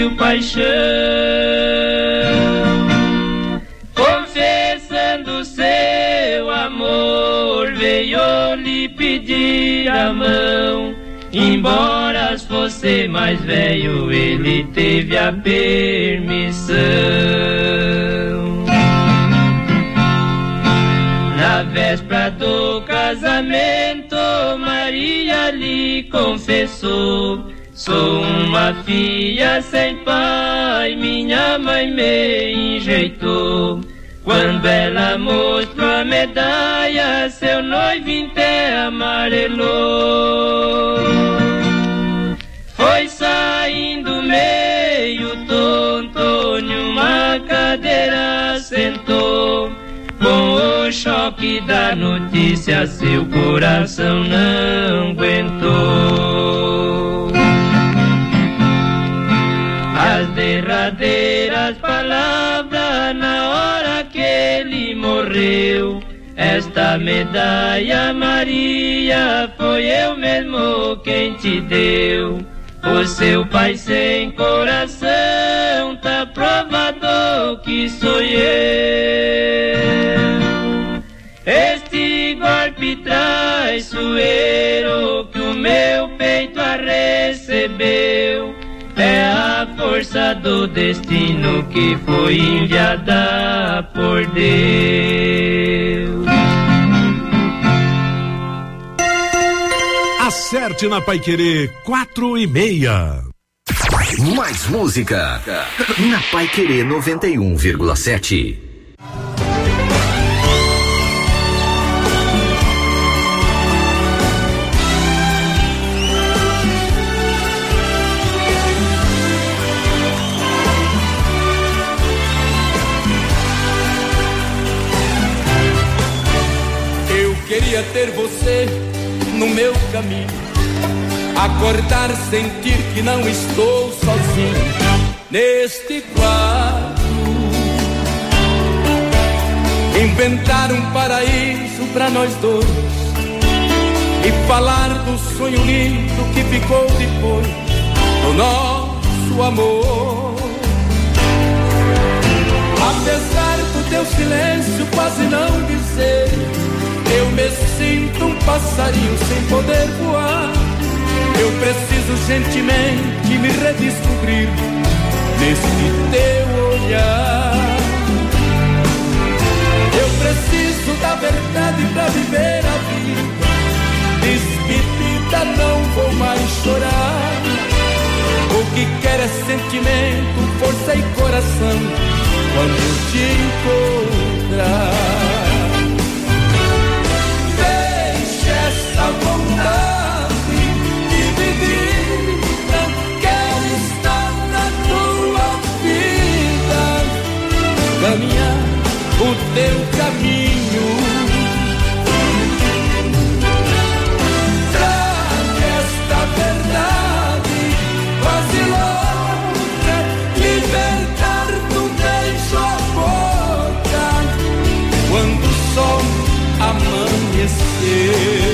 sentiu paixão. Confessando seu amor, veio lhe pedir a mão. Embora fosse mais velho, ele teve a permissão. Na véspera do casamento, Maria lhe confessou: sou uma filha sem pai, minha mãe me enjeitou. Quando ela mostrou a medalha, seu noivo inteiro amarelou. Foi saindo meio tonto, numa cadeira sentou. Com o choque da notícia, seu coração não aguentou. As derradeiras palavras na hora que ele morreu: esta medalha, Maria, foi eu mesmo quem te deu. O seu pai sem coração, tá provado que sou eu. Este golpe traiçoeiro que o meu peito recebeu é a força do destino que foi enviada por Deus. Acerte na Paiquerê 4:30. Mais música na Paiquerê 91,7. Eu queria ter você no meu caminho, acordar, sentir que não estou sozinho neste quarto, inventar um paraíso pra nós dois e falar do sonho lindo que ficou depois do nosso amor. Apesar do teu silêncio quase não dizer, eu me sinto um passarinho sem poder voar. Eu preciso gentilmente me redescobrir nesse teu olhar. Eu preciso da verdade pra viver a vida. Despedida, não vou mais chorar. O que quero é sentimento, força e coração quando eu te encontrar. Essa vontade dividida, quero estar na tua vida, caminhar o teu caminho. Traga esta verdade quase louca, libertar do beijo a boca quando o sol amanhecer.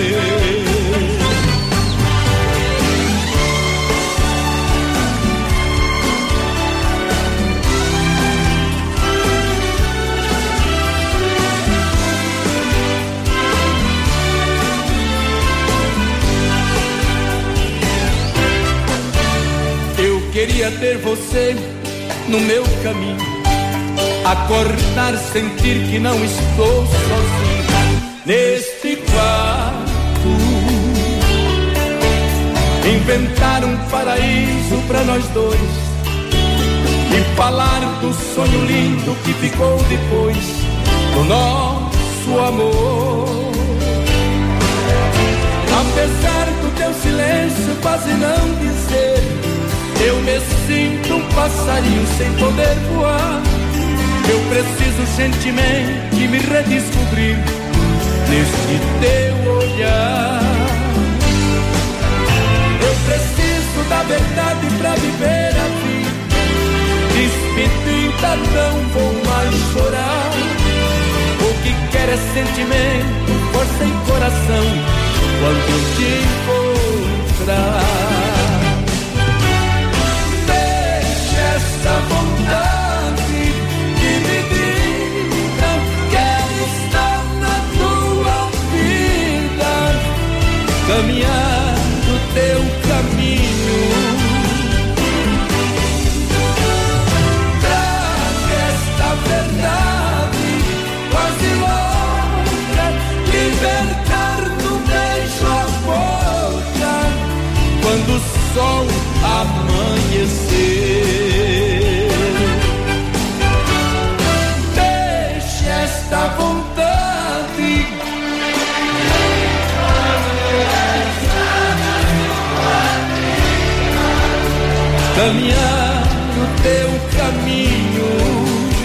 Eu queria ter você no meu caminho, acordar, sentir que não estou sozinho neste quarto, inventar um paraíso pra nós dois e falar do sonho lindo que ficou depois do nosso amor. Apesar do teu silêncio quase não dizer, eu me sinto um passarinho sem poder voar. Eu preciso gentilmente me redescobrir neste teu olhar. Eu preciso da verdade pra viver a vida. Despedida, não vou mais chorar. O que quero é sentimento, força e coração quando eu te encontrar. Deixa caminhar no teu caminho.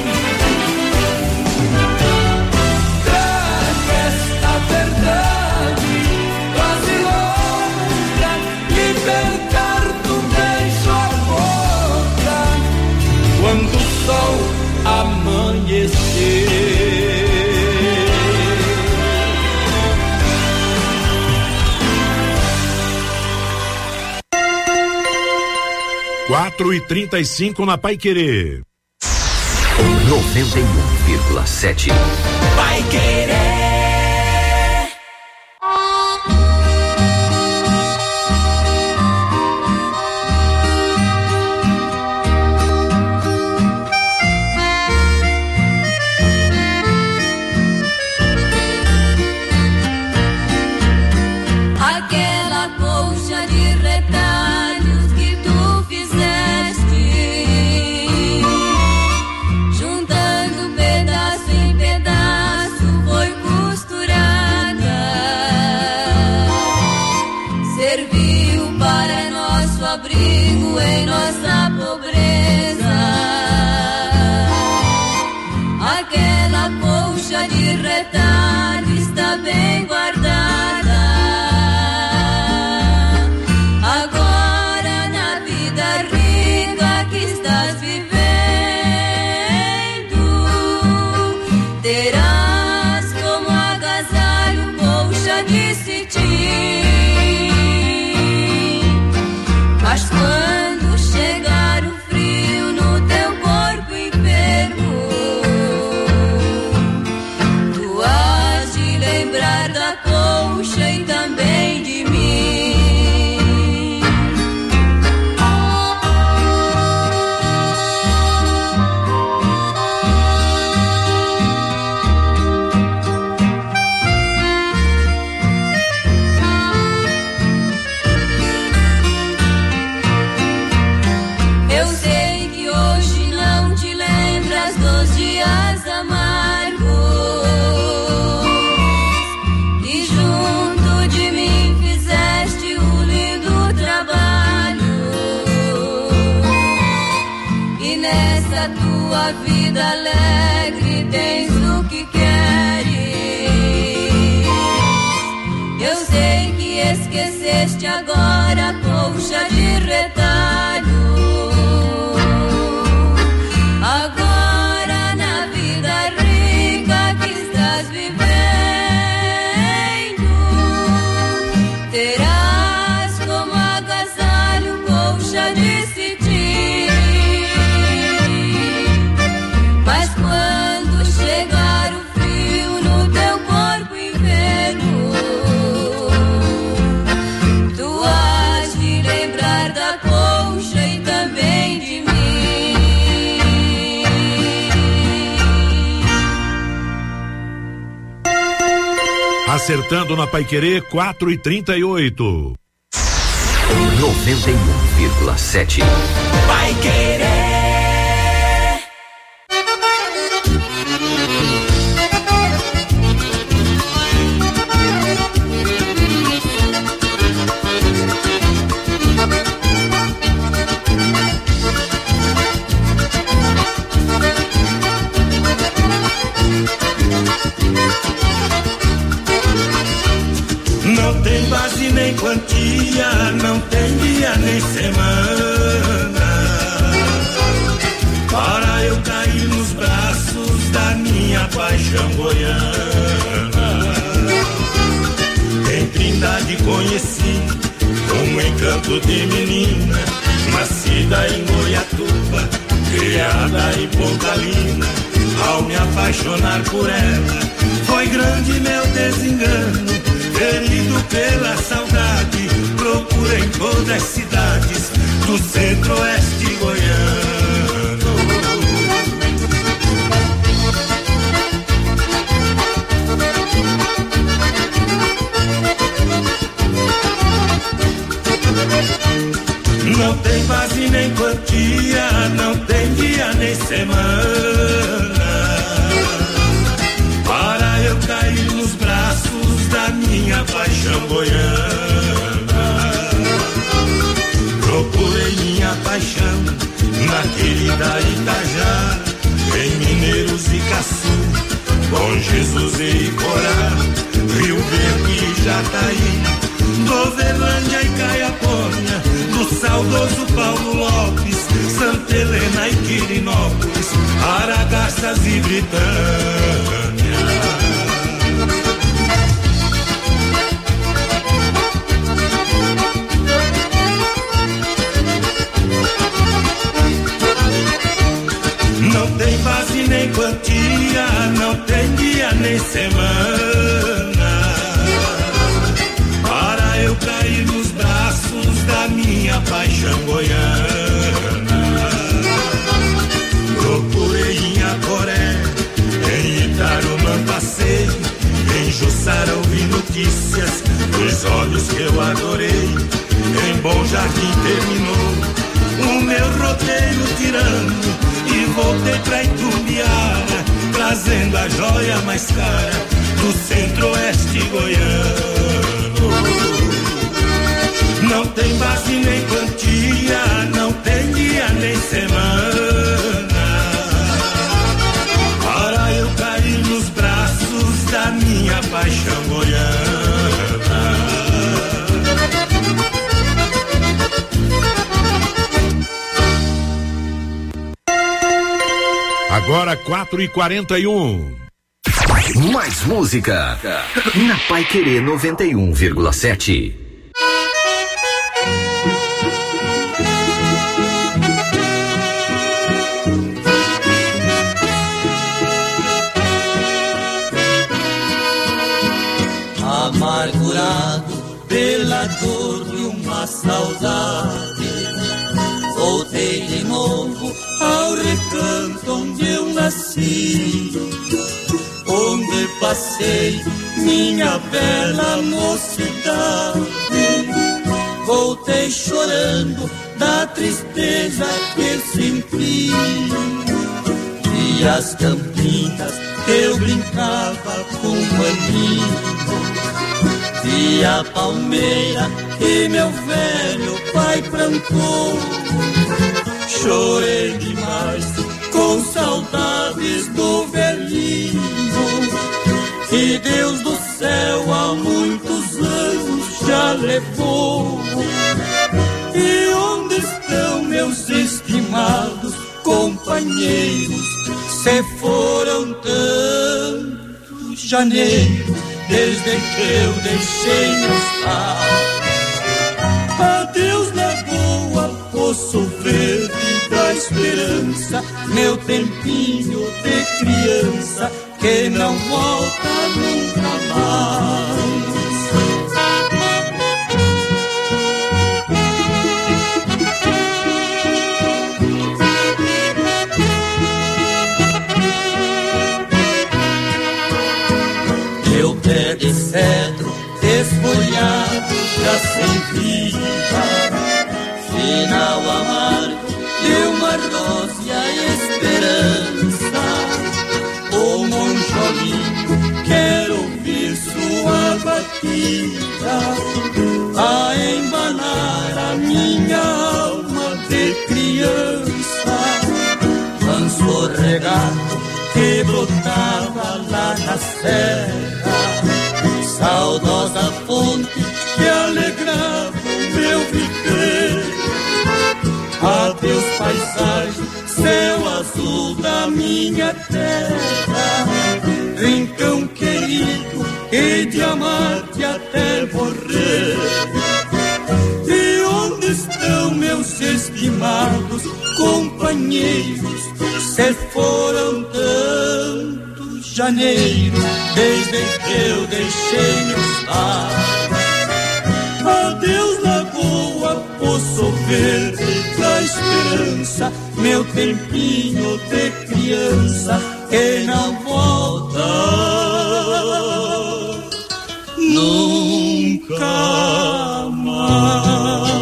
Traga esta verdade quase louca, libertar do beijo a boca quando o sol amanhecer. 4h35 na Paiquerê. 91,7. Paiquerê. Aquela colcha de retalhos que tu fizeste, juntando pedaço em pedaço, foi costurada. Serviu para nosso abrigo em nossa pobreza. Aquela colcha de retalho está bem guardada. Agora na vida rica que estás vivendo, terás como agasalho colcha de cetim. Mas quando chegar o frio no teu corpo enfermo, tu hás de lembrar da colcha e também de mim. Eu sei que hoje não te lembras dos dias amargos que junto de mim fizeste o lindo trabalho. E nessa tua vida alegre tens o que queres. Eu sei que esqueceste agora a colcha de retalho. Agora na vida rica que estás vivendo, terás como agasalho colcha de cetim. Mas quando chegar o frio no teu corpo enfermo, tu hás de lembrar da colcha e também de mim. Acertando na Paiquerê, 4h38. 91,7. Paiquerê. Não tem base nem quantia, não tem dia nem semana para eu cair nos braços da minha paixão goiana. Em Trindade conheci um encanto de menina, nascida em Goiatuba, criada em Pontalina. Ao me apaixonar por ela, foi grande meu desengano. Ferido pela saudade, procura em todas as cidades do centro-oeste goiano. Não tem base nem quantia, não tem dia nem semana para eu cair nos braços da minha paixão goiana. Procurei minha paixão paixão na querida Itajá, em Mineiros e Caçu, Bom Jesus e Iporá, Rio Verde e Jataí, Doverlândia e Caiapônia, do saudoso Paulo Lopes, Santa Helena e Quirinópolis, Aragarças e Britânia. Não tem base nem quantia, não tem dia nem semana, para eu cair nos braços da minha paixão goiana. Procurei em Acoré, em Itarumã passei, em Jussara ouvi notícias dos olhos que eu adorei, em Bom Jardim terminou o meu roteiro tirano, e voltei pra Itumbiara, trazendo a joia mais cara do centro-oeste goiano. Não tem base nem quantia, não tem dia nem semana, para eu cair nos braços da minha paixão goiana. Agora 4h41. Mais música na Paiquerê 91,7. Amargurado pela dor de uma saudade, voltei de novo ao recanto onde eu nasci, onde passei minha bela mocidade. Voltei chorando da tristeza que senti, e as campinas eu brincava com um amigo, e a palmeira que meu velho pai plantou. Chorei demais com saudades do velhinho, que Deus do céu há muitos anos já levou. E onde estão meus estimados companheiros? Se foram tantos janeiros desde que eu deixei meus pais. Adeus, Lagoa, Poço Verde da Esperança, meu tempinho de criança que não volta nunca mais. Meu pé de cedro desfolhado já sem vida, final amargo de uma rosa esperança. O monjolinho quer ouvir sua batida, a embalar a minha alma de criança. Manso regato que brotava lá na serra, saudosa fonte que alegrava o meu viver. Adeus, paisagem, céu azul da minha terra, rincão querido e de amar-te até morrer. E onde estão meus estimados companheiros? Se foram tantos janeiros desde que eu deixei meus pais. Adeus, Lagoa, Poço Verde da Esperança, meu tempinho de criança que não volta nunca mais.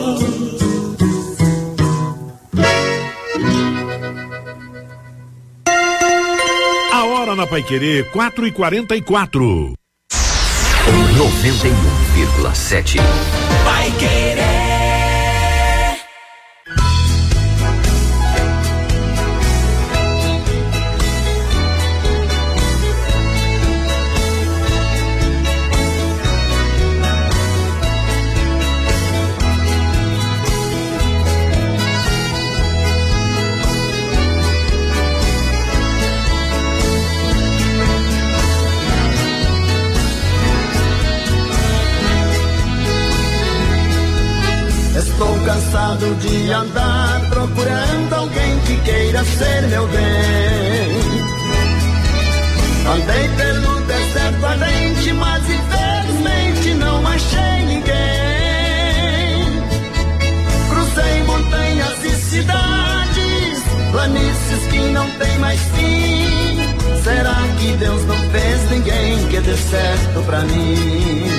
A hora na Paiquerê, 4h44. 91,7. Paiquerê Canso de andar procurando alguém que queira ser meu bem. Andei pelo deserto ardente, mas infelizmente não achei ninguém. Cruzei montanhas e cidades, planícies que não tem mais fim. Será que Deus não fez ninguém que dê certo pra mim?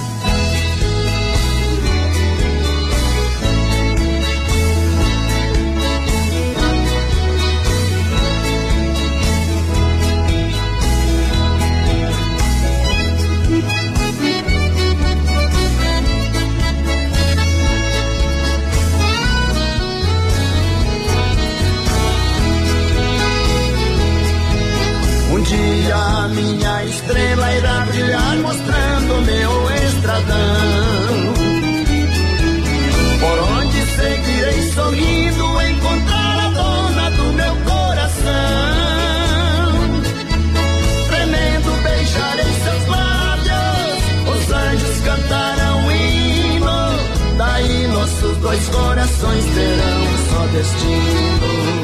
Um dia a minha estrela irá brilhar mostrando meu estradão. Por onde seguirei sorrindo, encontrar a dona do meu coração. Tremendo beijarei seus lábios, os anjos cantarão um hino. Daí nossos dois corações terão um só destino.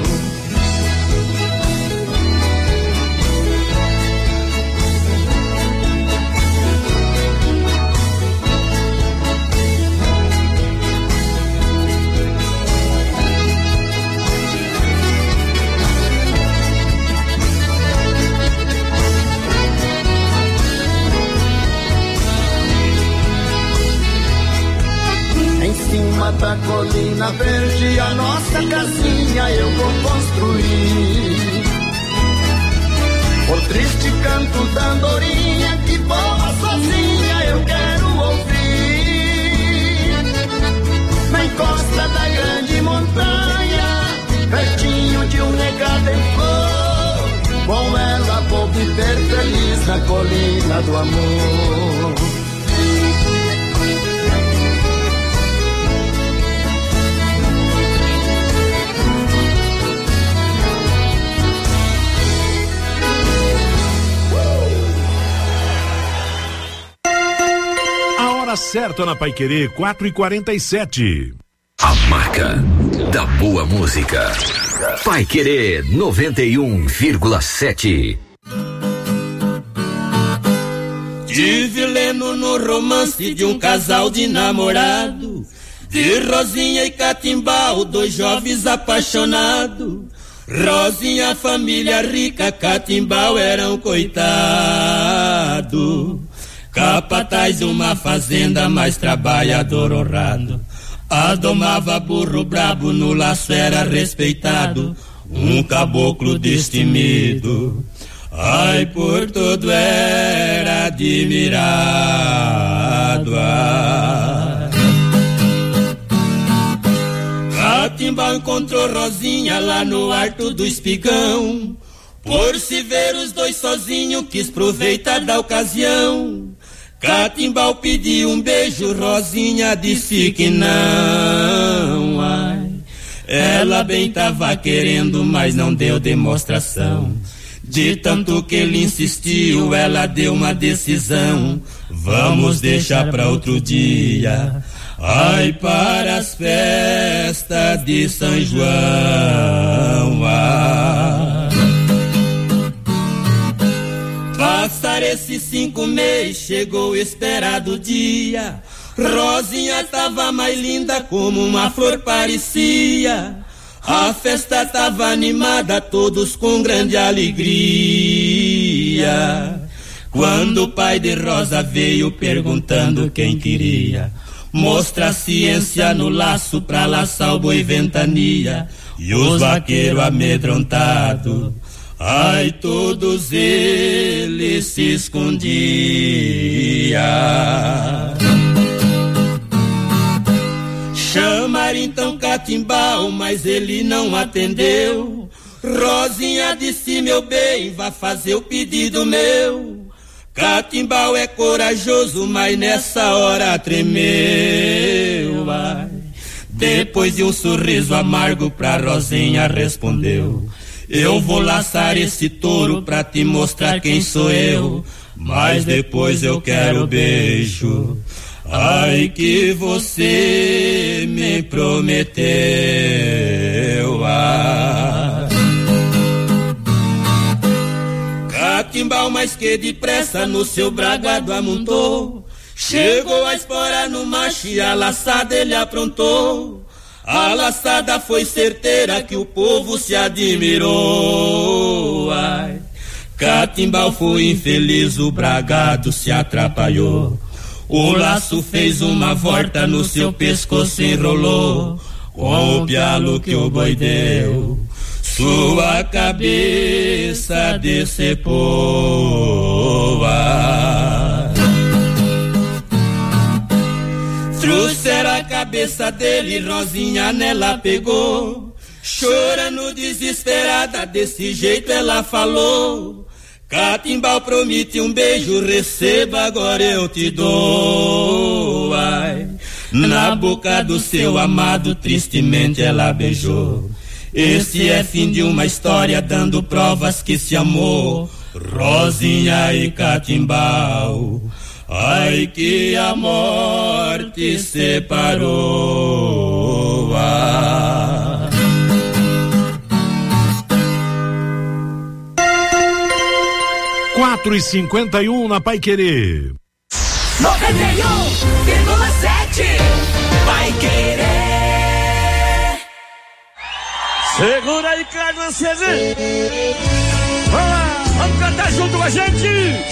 Em cima da colina verde a nossa casinha eu vou construir. O triste canto da andorinha que voa sozinha eu quero ouvir. Na encosta da grande montanha, pertinho de um regado em flor, com ela vou viver feliz na colina do amor. Certo na Paiquerê 4h47. A marca da boa música. Paiquerê 91,7. Tive lendo no romance de um casal de namorado, de Rosinha e Catimbau, dois jovens apaixonados. Rosinha, família rica, Catimbau era um coitado. Capataz de uma fazenda, mas trabalhador honrado. Adomava burro brabo, no laço era respeitado. Um caboclo destemido, ai, por todo era admirado. Catimbau encontrou Rosinha lá no Alto do Espigão. Por se ver os dois sozinhos, quis aproveitar da ocasião. Catimbau pediu um beijo, Rosinha disse que não. Ai, ela bem tava querendo, mas não deu demonstração. De tanto que ele insistiu, ela deu uma decisão. Vamos deixar pra outro dia, ai, para as festas de São João. Ai. Passar esses 5 meses, chegou o esperado dia. Rosinha tava mais linda como uma flor parecia. A festa tava animada, todos com grande alegria. Quando o pai de Rosa veio perguntando quem queria, mostra a ciência no laço pra laçar o boi ventania. E os vaqueiros amedrontados, ai, todos eles se escondiam. Chamaram então Catimbau, mas ele não atendeu. Rosinha disse, meu bem, vá fazer o pedido meu. Catimbau é corajoso, mas nessa hora tremeu. Ai. Depois de um sorriso amargo pra Rosinha respondeu, eu vou laçar esse touro pra te mostrar quem sou eu, mas depois eu quero beijo. ai que você me prometeu. Catimbau mais que depressa no seu bragado amontou, chegou a espora no macho e a laçada ele aprontou. A laçada foi certeira que o povo se admirou. Ai, Catimbau foi infeliz, o bragado se atrapalhou. O laço fez uma volta, no seu pescoço enrolou. Com o pialo que o boi deu, sua cabeça decepou. Trouxeram a cabeça dele, Rosinha nela pegou. Chorando desesperada, desse jeito ela falou: Catimbau promete um beijo, receba, agora eu te dou. Ai, na boca do seu amado, tristemente ela beijou. Esse é fim de uma história, dando provas que se amou, Rosinha e Catimbau. Ai que a morte separou. 4h51 na Paiquerê. 91,7 Paiquerê. Segura aí, Carlos Cezê. Vamos lá, vamos cantar junto com a gente.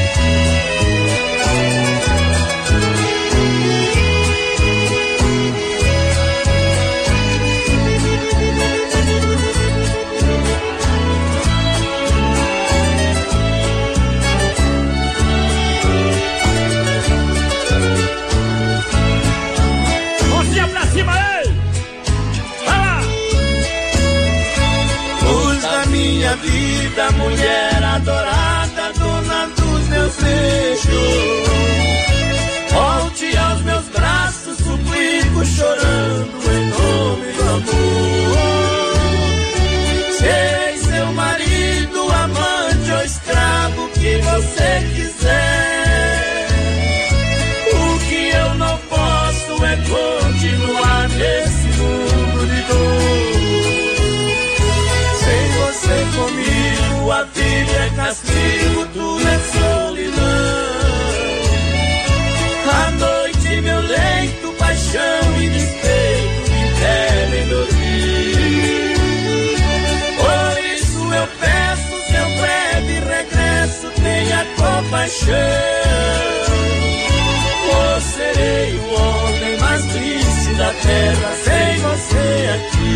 Minha vida, mulher adorada, dona dos meus beijos, volte aos meus braços, suplico chorando em nome do amor. Serei seu marido, amante ou escravo, que você quiser. O que eu não posso é continuar nesse mundo de dor. Você comigo, a vida é castigo, tudo é solidão. À noite meu leito, paixão e despeito me impedem dormir. Por isso eu peço seu breve regresso, tenha compaixão. Ou serei o homem mais triste da terra sem você aqui.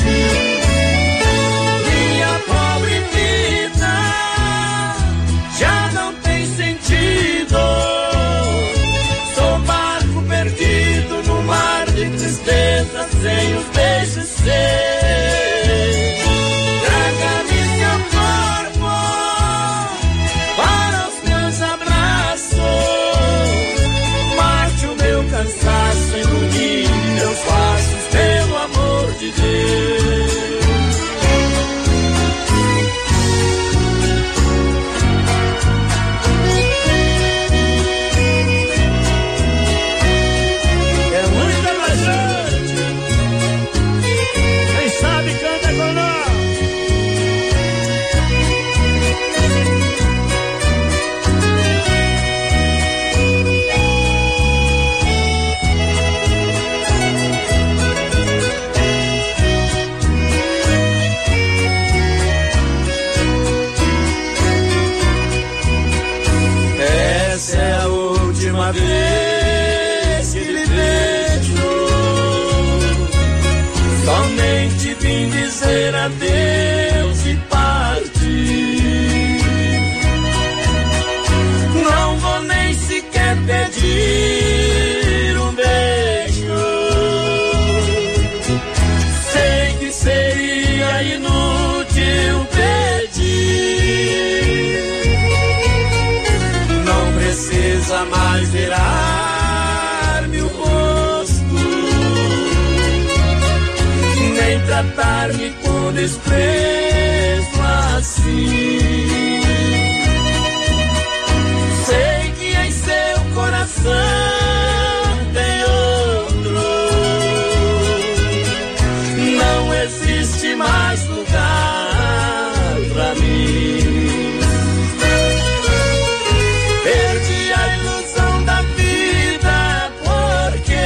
Pobre vida já não tem sentido. Sou barco perdido no mar de tristeza, sem os beijos seus. Traga-me seu corpo para os meus abraços. Mate o meu cansaço, ilumine meus passos, pelo amor de Deus. Vez que lhe vejo, somente vim dizer adeus e partir. Não vou nem sequer pedir um beijo. Sei que seria inútil pedir. Não precisa mais virar-me o rosto, nem tratar-me com desprezo assim. Sei que em seu coração existe mais lugar pra mim. Perdi a ilusão da vida porque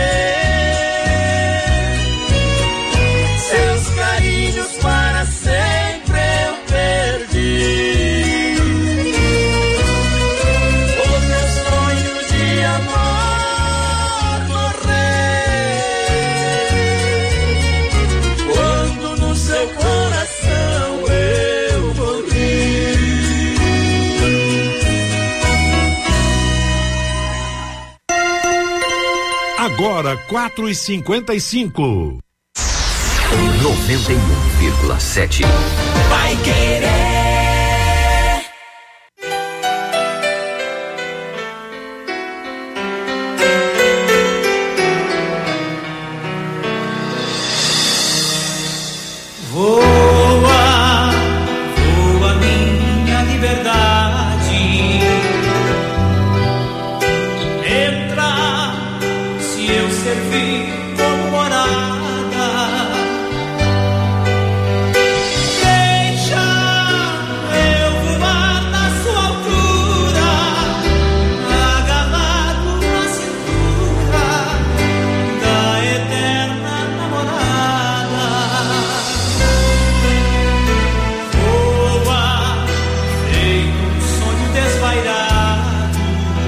seus carinhos para sempre eu perdi. O meu sonho de amor morrer quando no seu coração eu morri. Agora 4h55. 91,7. Vai querer. Voa, voa minha liberdade. Entra, se eu servir como morada. Deixa eu voar na sua altura, agarrado na cintura da eterna namorada. Voa, feito um sonho desvairado,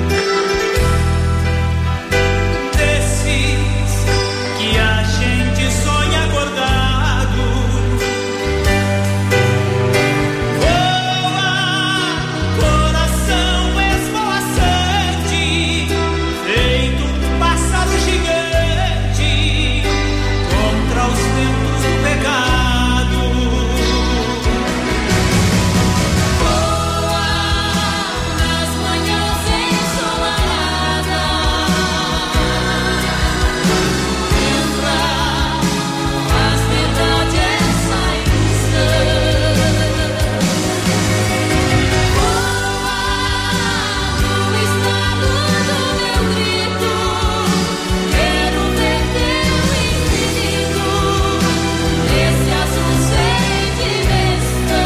desses que a gente sonha acordado. Voa, coração esvoaçante, feito um pássaro gigante contra os ventos do pecado. Voa nas manhãs ensolaradas, entra, faz verdade essa ilusão. Voa no estado do meu grito, quero ver teu infinito nesse azul sem dimensão.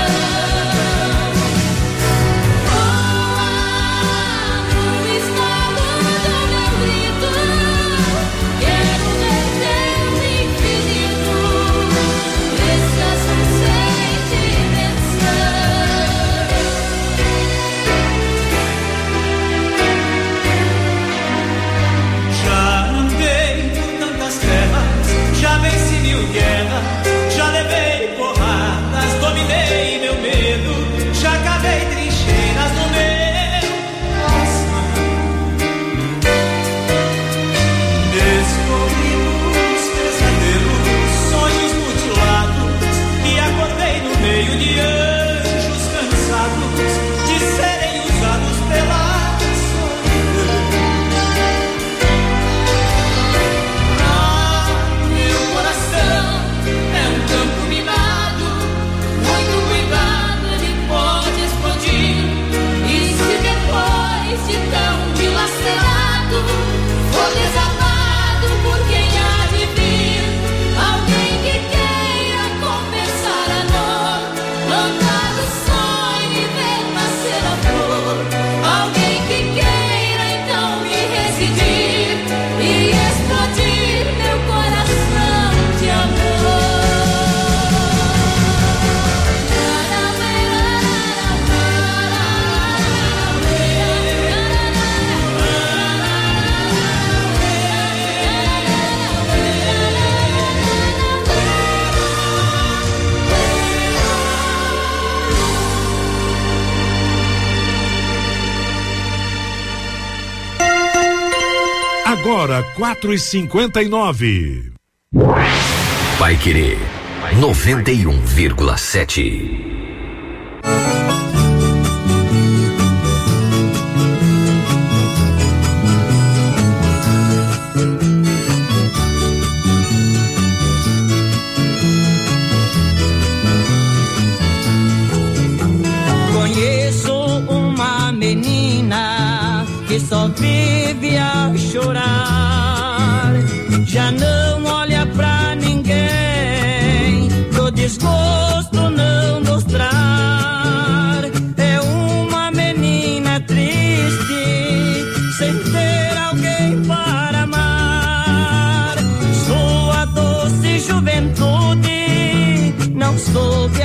Voa no estado do meu grito, quero ver teu infinito nesse azul sem dimensão. Já andei por tantas terras, já venci 1000 guerras, já levei porradas, dominei meu medo, já cavei trincheiras no meu coração. Descobri nos pesadelos sonhos mutilados e acordei no meio de anjos cansados de serem usados pela solidão. Meu coração é um campo minado, muito cuidado, ele pode explodir. E se depois de tão dilacerado for desabado por quem há de vir, alguém que queira compensar a dor, plantar o sonho e ver nascer a flor, alguém que queira então me residir e explodir meu coração de amor. Agora 4h59. Vai querer 91,7. Conheço uma menina que só vive a chorar, já não olha pra ninguém, todo desgosto não mostrar. É uma menina triste, sem ter alguém para amar. Sua doce juventude não soube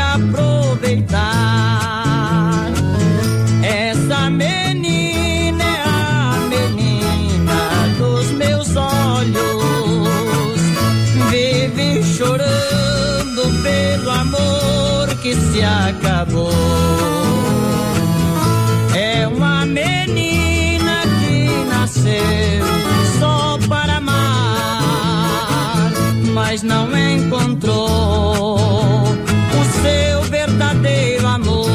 aproveitar. Essa menina é a menina dos meus olhos, vive chorando pelo amor que se acabou. É uma menina que nasceu só para amar, mas não encontrou o seu verdadeiro amor.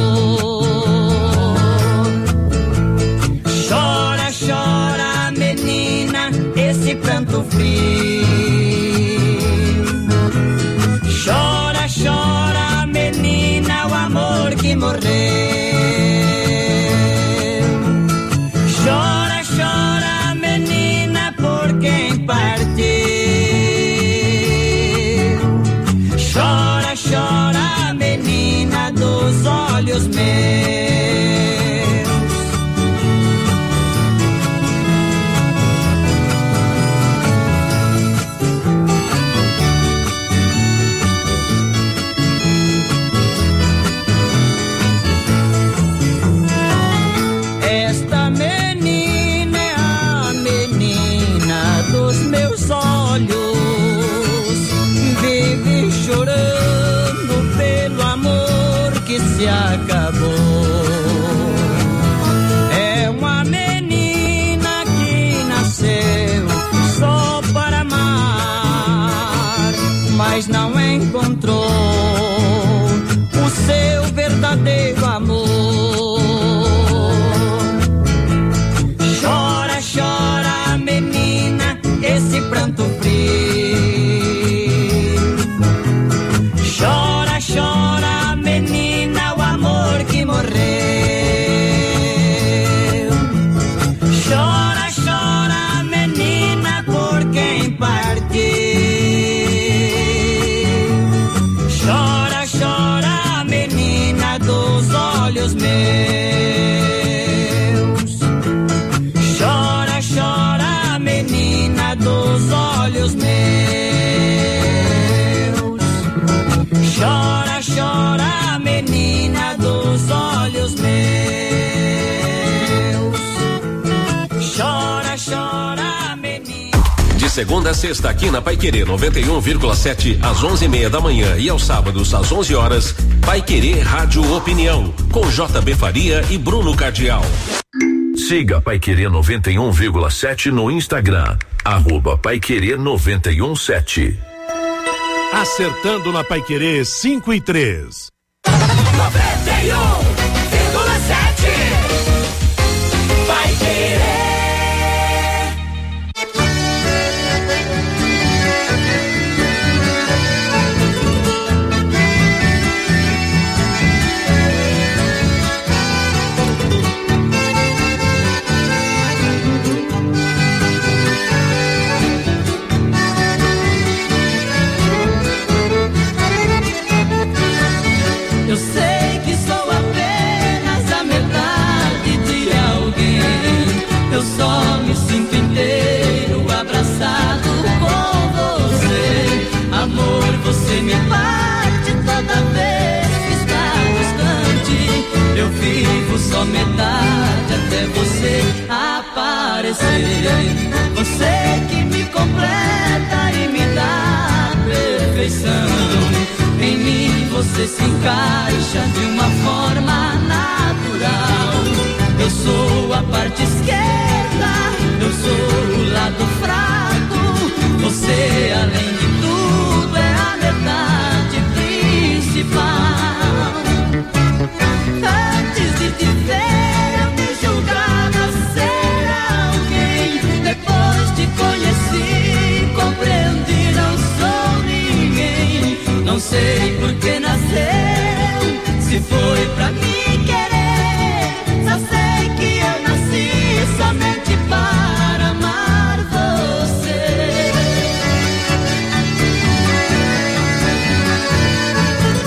Chora, chora, menina, esse pranto frio. Chora, chora, menina, o amor que morreu. Chora, chora, menina, por quem partiu. Chora, chora, menina dos olhos meus. Esta menina é a menina dos meus olhos, vive chorando pelo amor que se acabou. É uma menina que nasceu só para amar, mas não encontrou o seu verdadeiro amor. Chora, chora, menina, esse pranto frio. Chora, chora, menina, o amor que morreu. Chora, chora, menina, por quem partiu. Chora, chora, menina dos olhos meus. Chora, chora, menina dos olhos meus. Chora, chora, menina dos olhos meus. Chora, chora, menina. De segunda a sexta aqui na Paiquerê 91,7 às 11:30 da manhã e aos sábados às 11 horas, Paiquerê Rádio Opinião com JB Faria e Bruno Cardial. Siga Paiquerê 91,7 no Instagram, @Paiquerê 91,7. Acertando na Paiquerê 5 e 3. 91,7 Paiquerê. Eu sei que sou apenas a metade de alguém. Eu só me sinto inteiro abraçado com você. Amor, você me bate toda vez que está distante. Eu vivo só metade até você aparecer. Você que me completa e me dá perfeição. Em mim você se encaixa de uma forma natural. Eu sou a parte esquerda, eu sou o lado fraco. Você, além de tudo, é a metade principal. Antes de te ver, eu me julgava ser alguém. Depois te conheci, compreendi, não sou ninguém. Não sei por que nasceu, se foi pra me querer. Só sei que eu nasci somente para amar você.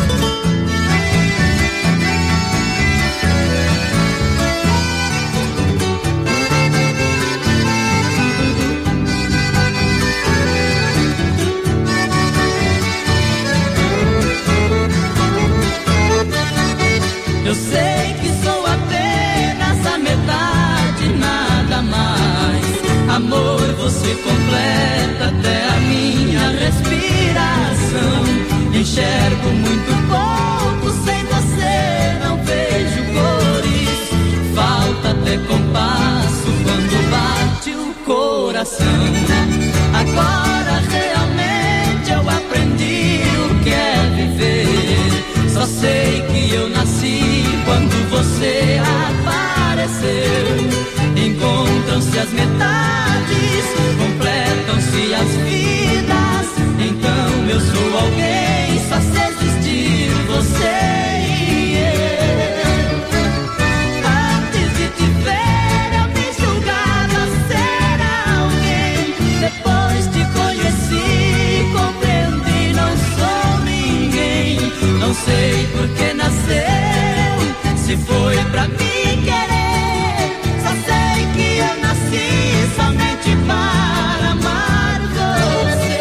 Eu sei que sou apenas a metade, nada mais. Amor, você completa até a minha respiração. Enxergo muito pouco, sem você não vejo cores. Falta até compasso quando bate o coração. Agora realmente eu aprendi o que é viver. Só sei que eu nasci quando você apareceu. Encontram-se as metades, completam-se as vidas. Então eu sou alguém, só se existir você e eu. Antes de te ver eu me julgava ser alguém. Depois te conheci, compreendi, não sou ninguém. Não sei por que nasceu, se foi pra me querer. Só sei que eu nasci somente para amar você.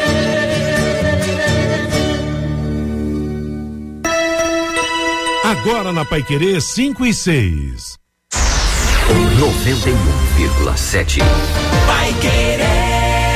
Agora na Paiquerê 5 e 6. 91,7. Paiquerê.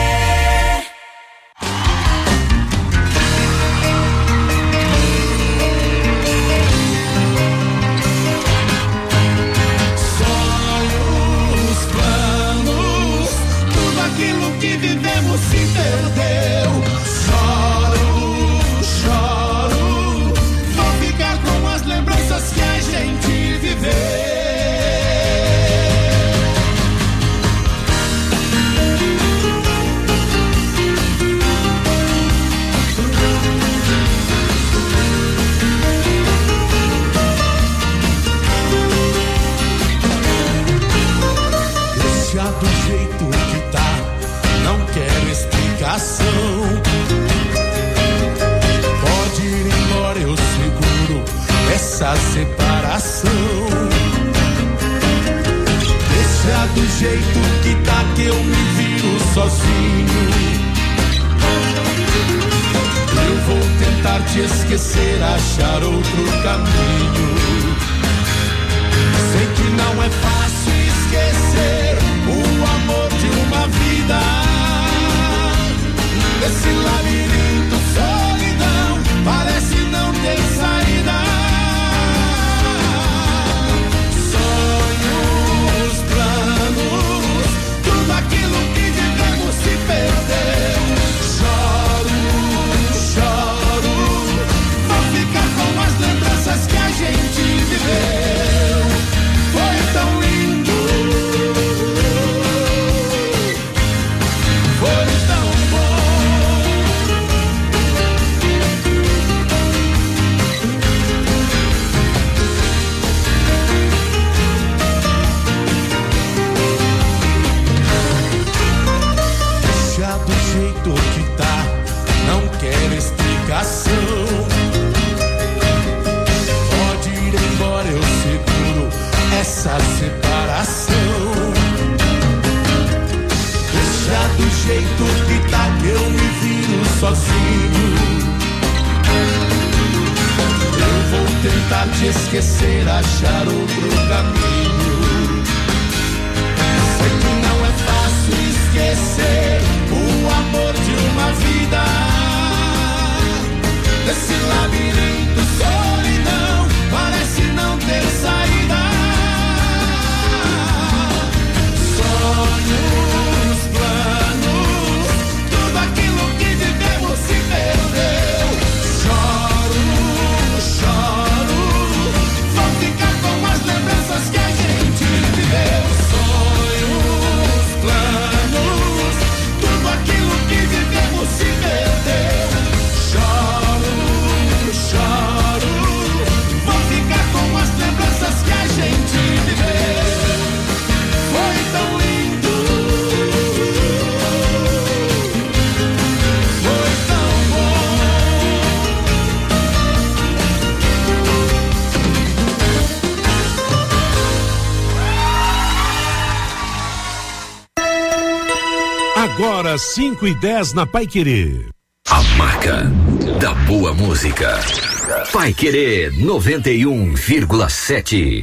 Pode ir embora, eu seguro essa separação. Deixa do jeito que tá, que eu me viro sozinho. Eu vou tentar te esquecer, achar outro caminho. Sei que não é fácil esquecer o amor de uma vida. Esse labirinto, solidão, parece não ter saída. Sonhos, planos, tudo aquilo que vivemos se perdeu. Choro, choro, vou ficar com as lembranças que a gente viveu. Foi tão lindo, foi tão do jeito que tá, não quero explicação. Pode ir embora, eu seguro essa separação. Deixa do jeito que tá, que eu me viro sozinho. Eu vou tentar te esquecer, achar outro caminho. Sei que não é fácil esquecer o amor de uma vida. Desse labirinto, solidão, parece não ter saída. Sonhos, planos, tudo aquilo que vivemos se perdeu. Choro, choro, vou ficar com as lembranças que a gente viveu. Sonhos, planos, tudo aquilo que vivemos se perdeu. Choro, choro, vou ficar com as lembranças que a gente viveu. Foi tão lindo, foi tão Agora 5 e 10 na Paiquerê. A marca da boa música. Paiquerê 91,7.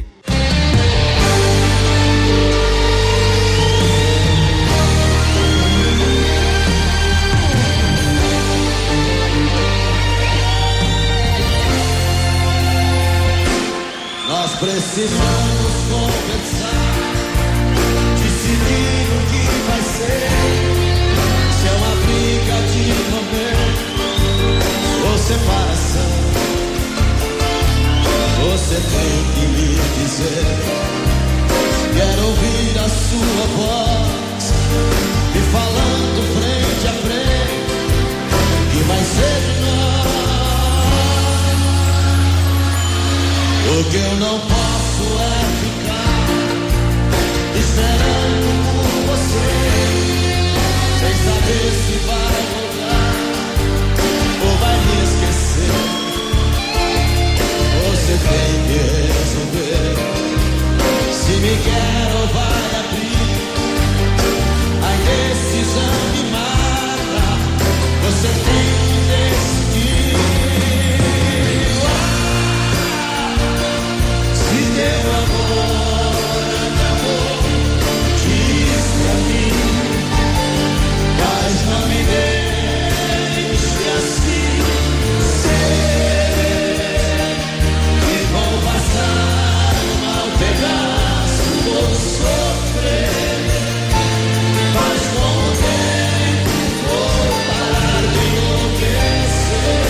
Nós precisamos conversar, decidir o que vai ser. Se é uma briga de momento ou separação, você tem que me dizer. Quero ouvir a sua voz me falando frente a frente que vai ser de nós. O que eu não posso é ficar esperando por você, sem saber se vai voltar ou vai me esquecer. Você tem que resolver se me quer ou vai abrir. A decisão me mata, você tem que decidir. Se teu amor acabou, diz pra mim, mas não me deixe assim ser. E vou passar um mau pedaço, vou sofrer, mas com o tempo vou parar de enlouquecer.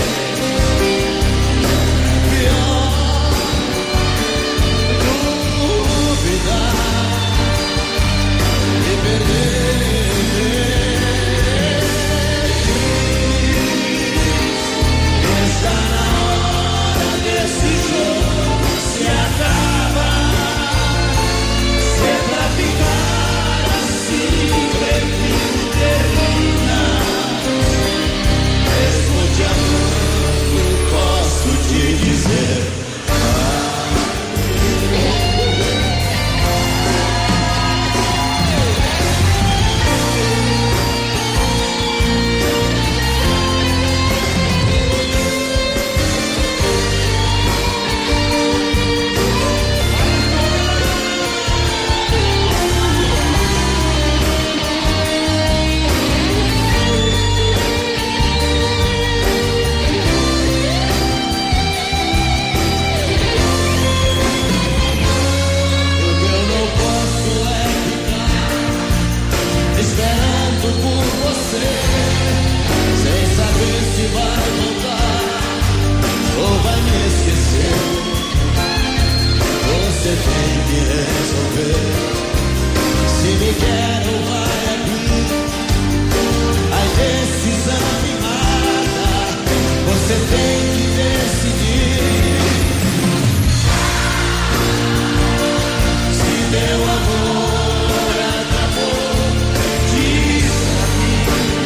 Pior duvidar e perder. Está na hora desse jogo se acabar. Se é pra ficar assim, prefiro terminar. Mesmo te amando, posso te dizer. Esperando por você, sem saber se vai voltar ou vai me esquecer. Você tem que resolver se me quer ou vai abrir. A decisão me mata, você tem que decidir. Se meu amor acabou, diz pra mim,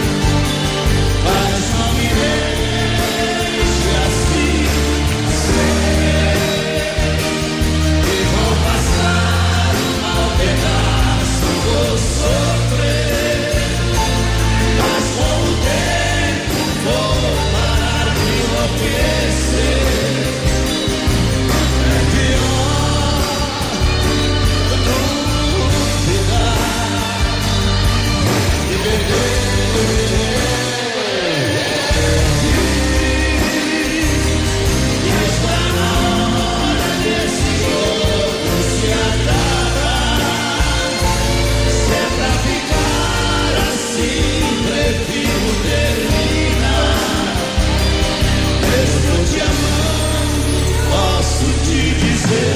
mas não me deixe assim ser. E vou passar um mau pedaço, vou sofrer, mas com o tempo vou parar de enlouquecer. É pior duvidar e perder. Está na hora desse jogo se acabar. Se é pra ficar assim, prefiro terminar. Mesmo te amando, posso te dizer.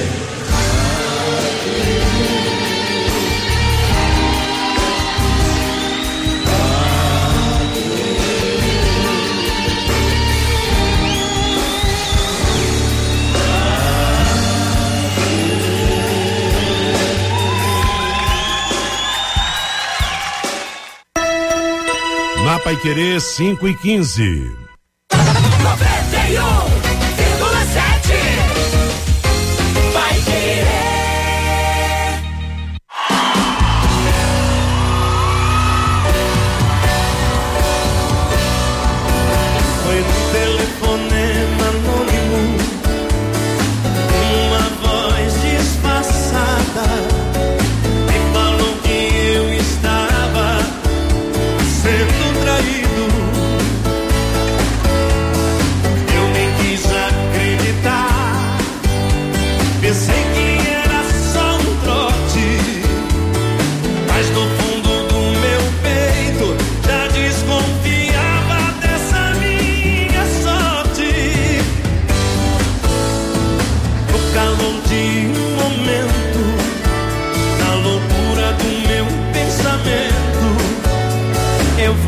Na Paiquerê 5:15. 91,7. Paiquerê.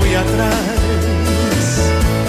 fui atrás,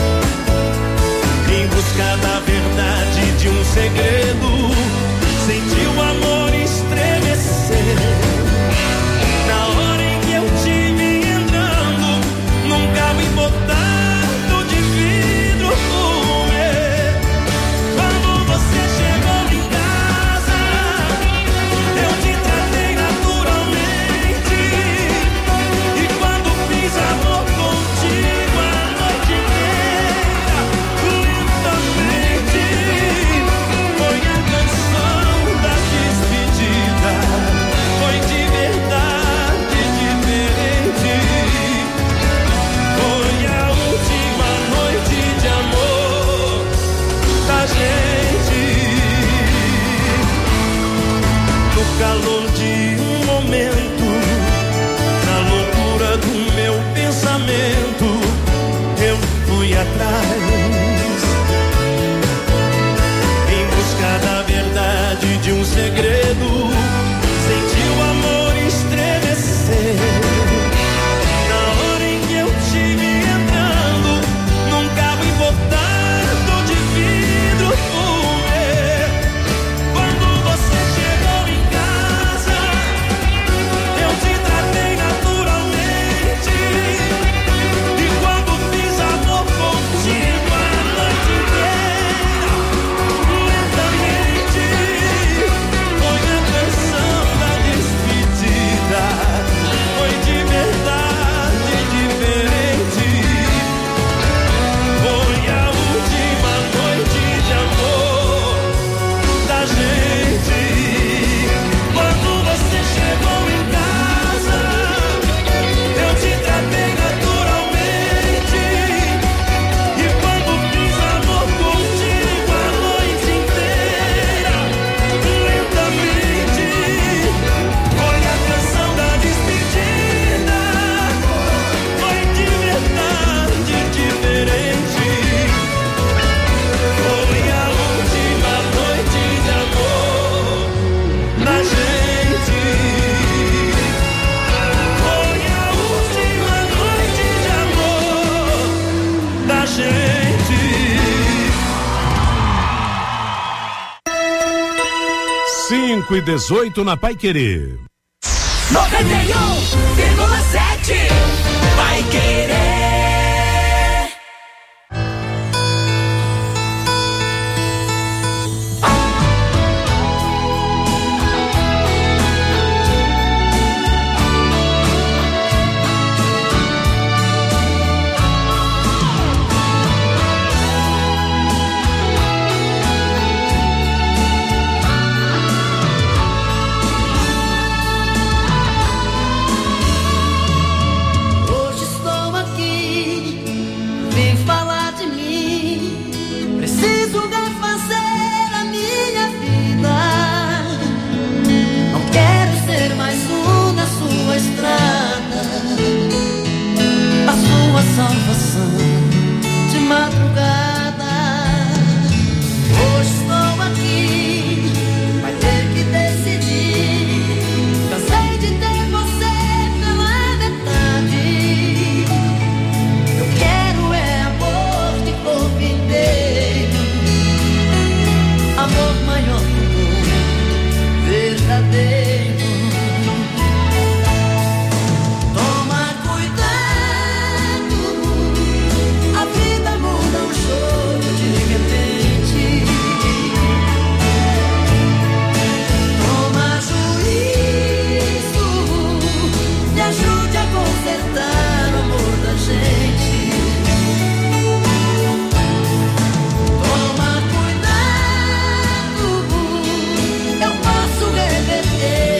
em busca da verdade de um segredo. Senti o amor estremecer. Na hora em que eu te vi entrando num carro empotado de vidro fumê. Quando você chegou em casa, eu te tratei naturalmente. E quando fiz amor contigo a noite inteira, lentamente, foi a canção da despedida. Foi de verdade diferente. Foi a última noite de amor da gente. No calor de um momento, na loucura do meu pensamento, eu fui atrás, em busca da verdade de um segredo. Senti o amor estremecer. Na hora em que eu te vi entrando num carro empotado de vidro fumê. Quando você chegou em casa, eu te tratei naturalmente. E quando fiz amor contigo a noite inteira, lentamente, foi a canção da despedida. Foi de verdade diferente. Foi a última noite de amor da gente. Quando você chegou em casa, eu te tratei naturalmente. E quando fiz amor contigo a noite inteira, lentamente, foi a canção da despedida. Foi de verdade diferente. Foi a última noite de amor da gente. Foi a última noite de amor da gente. 5:18 na Paiquerê. 91,7 Vai Querer. Hoje estou aqui, vem falar de mim. Preciso refazer a minha vida. Não quero ser mais um na sua estrada. A sua salvação de madrugada. Hoje estou aqui, vai ter que decidir. Cansei de ter você pela metade. Eu quero é amor de corpo inteiro. Amor maior que o mundo, verdadeiro. Toma cuidado, a vida muda um jogo de repente. Toma juízo, me ajude a consertar o amor da gente. Toma cuidado, eu posso reverter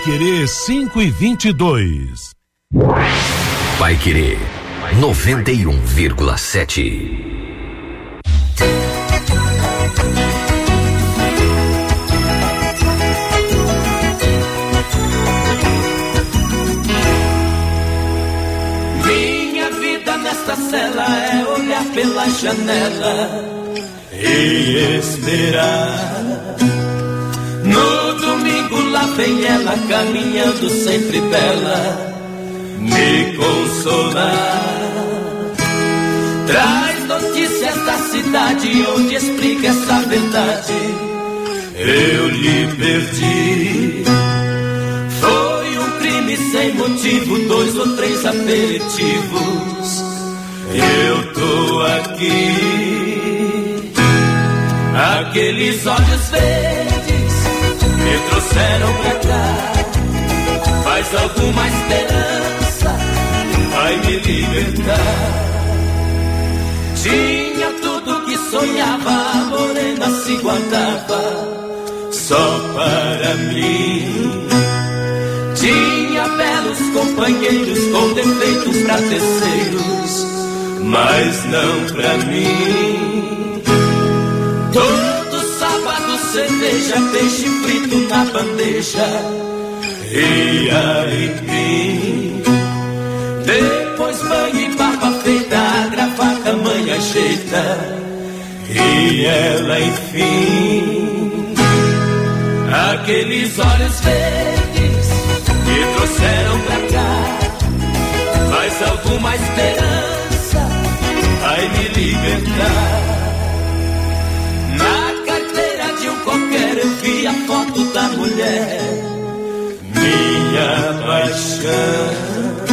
Paiquerê 5:22. Paiquerê 91,7. Minha vida nesta cela é olhar pela janela e esperar. No domingo lá vem ela caminhando sempre bela, me consolar. Traz notícias da cidade onde explica essa verdade. Eu lhe perdi. Foi um crime sem motivo, 2 ou 3 aperitivos. Eu tô aqui. Aqueles olhos verdes me trouxeram pra cá. Faz alguma esperança, vai me libertar. Tinha tudo que sonhava, a morena se guardava só para mim. Tinha belos companheiros com defeitos pra terceiros, mas não pra mim. Todo sábado cerveja, peixe frito na bandeja e aipim. Depois banho e barba feita, a gravata mãe ajeita e ela enfim. Aqueles olhos verdes me trouxeram pra cá. Faz alguma esperança, vai me libertar. Na carteira de um qualquer eu vi a foto da mulher, minha paixão.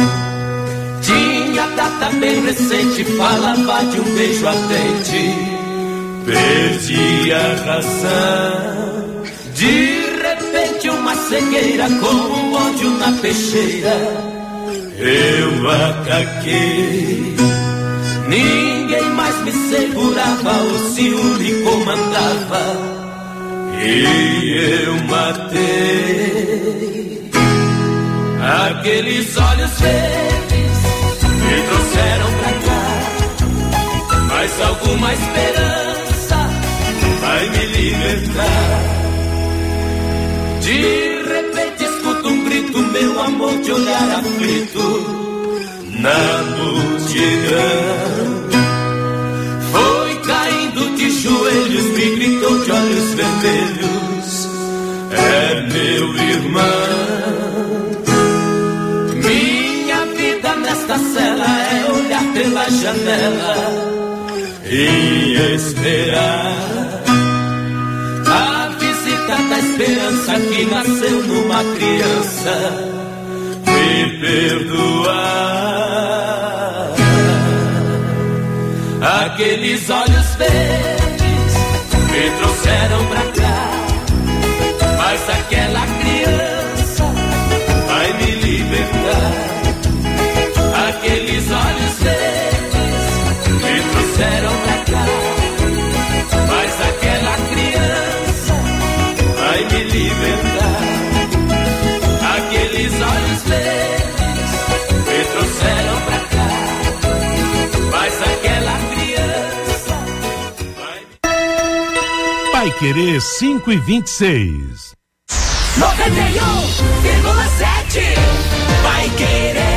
Tinha data bem recente, falava de um beijo ardente. Perdi a razão. De repente uma cegueira com um ódio na peixeira. Eu acaquei. Ninguém mais me segurava, o ciúme comandava e eu matei. Aqueles olhos verdes me trouxeram pra cá. Mas alguma esperança vai me libertar. De repente escuto um grito, meu amor, de olhar aflito na multidão. Foi caindo de joelhos, me gritou de olhos vermelhos: é meu irmão. Minha vida nesta cela é olhar pela janela e esperar a visita da esperança que nasceu numa criança. Me perdoar. Aqueles olhos verdes me trouxeram pra cá. Mas aquela criança vai me libertar. Aqueles olhos verdes me trouxeram pra cá. Mas aquela criança vai me libertar. Aqueles olhos verdes me trouxeram pra cá. Mas aquela criança vai me... Paiquerê 5:26. 91,7 Paiquerê.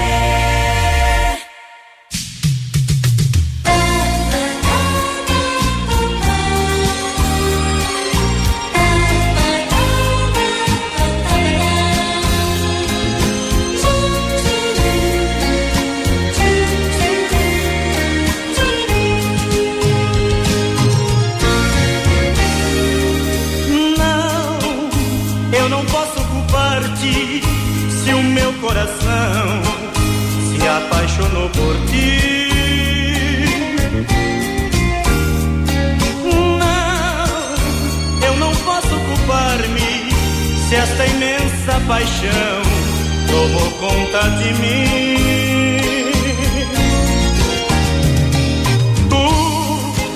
Coração se apaixonou por ti. Não, eu não posso culpar-me se esta imensa paixão tomou conta de mim. Tu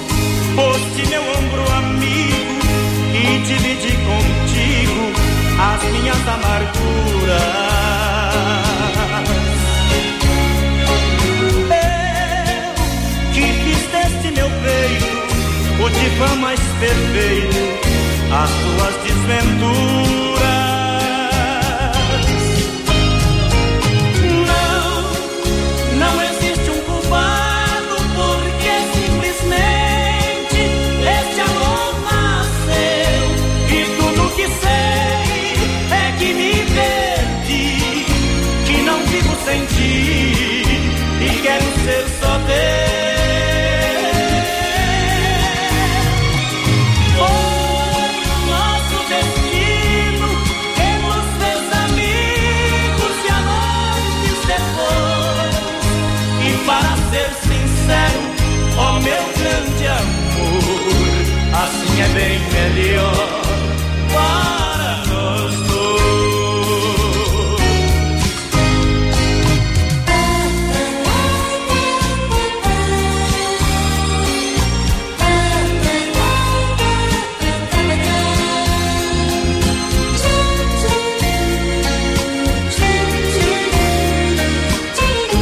foste meu ombro amigo e dividi contigo as as minhas amarguras. Eu que fiz deste meu peito o divã mais perfeito, as tuas desventuras. Não existe um culpado, porque simplesmente este amor nasceu. E tudo que sei é que me perdi, que não vivo sem ti e quero ser só teu. Para ser sincero, ó meu grande amor, assim é bem melhor.